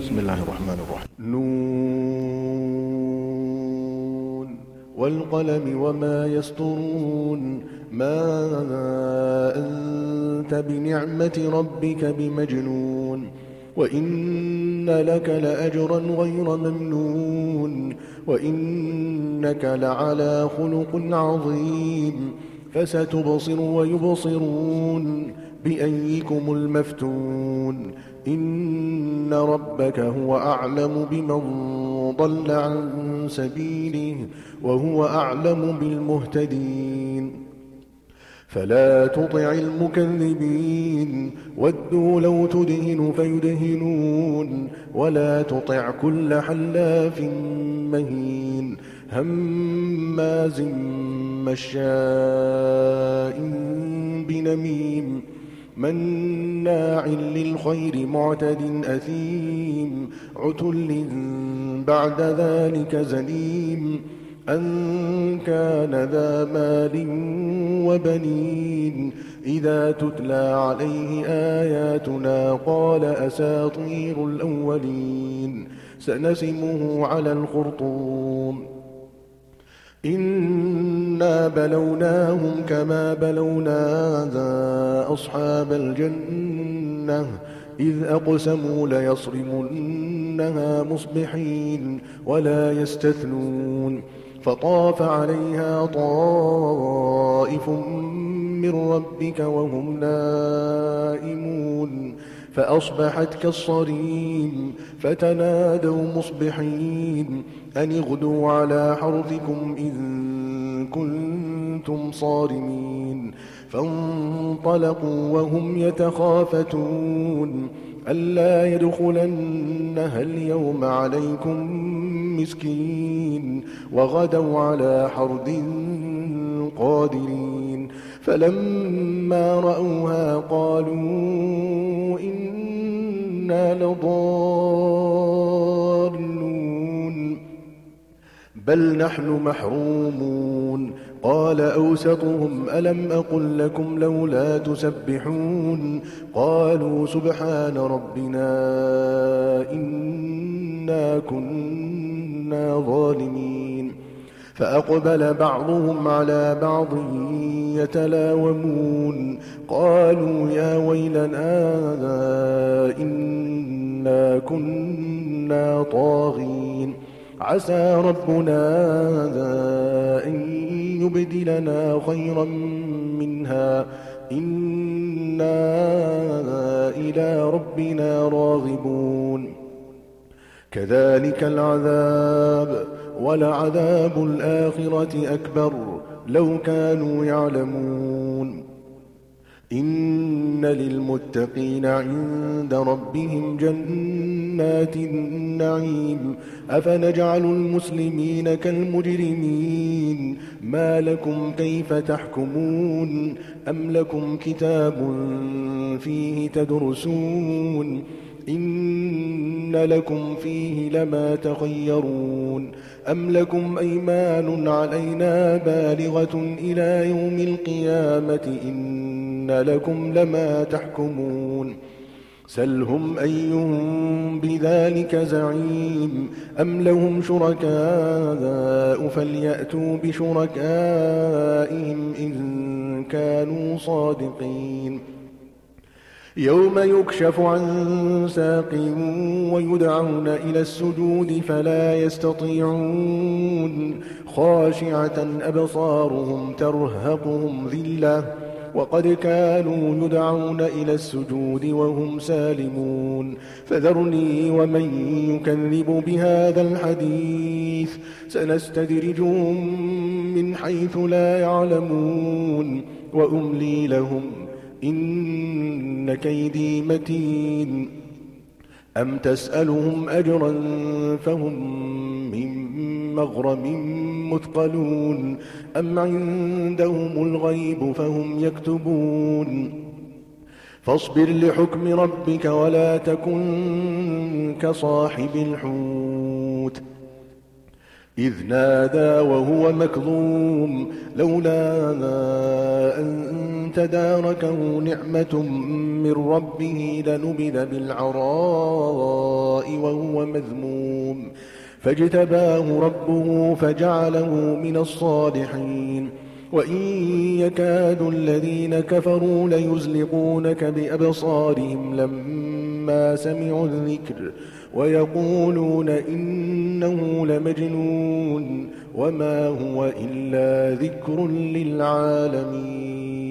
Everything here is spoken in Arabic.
بسم الله الرحمن الرحيم. نون والقلم وما يسطرون ما أنت بنعمة ربك بمجنون وإن لك لأجرا غير ممنون وإنك لعلى خلق عظيم فستبصر ويبصرون بأيكم المفتون إن ربك هو أعلم بمن ضل عن سبيله وهو أعلم بالمهتدين فلا تطع المكذبين ودوا لو تدهن فيدهنون ولا تطع كل حلاف مهين هماز مشاء بنميم مناع للخير معتد أثيم عتل بعد ذلك زنيم أن كان ذا مال وبنين إذا تتلى عليه آياتنا قال أساطير الأولين سنسمه على الخرطوم إنا بلوناهم كما بلونا أصحاب الجنة إذ أقسموا ليصرمنها مصبحين ولا يستثنون فطاف عليها طائف من ربك وهم نائمون فأصبحت كالصريم فتنادوا مصبحين أن اغدوا على حرثكم إن كنتم صارمين فانطلقوا وهم يتخافتون ألا يدخلنها اليوم عليكم مسكين وغدوا على حرد قادرين فلما رأوها قالوا إنا لضالون بل نحن محرومون قال أوسطهم ألم أقل لكم لولا تسبحون قالوا سبحان ربنا إنا كنا ظالمين فأقبل بعضهم على بعض يتلاومون قالوا يا ويلنا إنا كنا طاغين عسى ربنا أن يبدلنا خيرا منها إنا إلى ربنا راغبون كذلك العذاب ولعذاب الآخرة أكبر لو كانوا يعلمون إن للمتقين عند ربهم جنات النعيم أفنجعل المسلمين كالمجرمين ما لكم كيف تحكمون أم لكم كتاب فيه تدرسون إن لكم فيه لما تخيرون أم لكم أيمان علينا بالغة إلى يوم القيامة إن لكم لما تحكمون سلهم أيهم بذلك زعيم أم لهم شركاء فليأتوا بشركائهم إن كانوا صادقين يوم يكشف عن ساق ويدعون إلى السجود فلا يستطيعون خاشعة أبصارهم ترهقهم ذلة وقد كانوا يدعون إلى السجود وهم سالمون فذرني ومن يكذب بهذا الحديث سنستدرجهم من حيث لا يعلمون وأملي لهم إن كيدي متين أم تسألهم أجرا فهم من مغرم مثقلون أم عندهم الغيب فهم يكتبون فاصبر لحكم ربك ولا تكن كصاحب الحوت إذ نادى وهو مكظوم لولا أن تداركه نعمة من ربه لنبذ بالعراء وهو مذموم فاجتباه ربه فجعله من الصالحين وإن يكاد الذين كفروا ليزلقونك بأبصارهم لما سمعوا الذكر ويقولون إنه لمجنون وما هو إلا ذكر للعالمين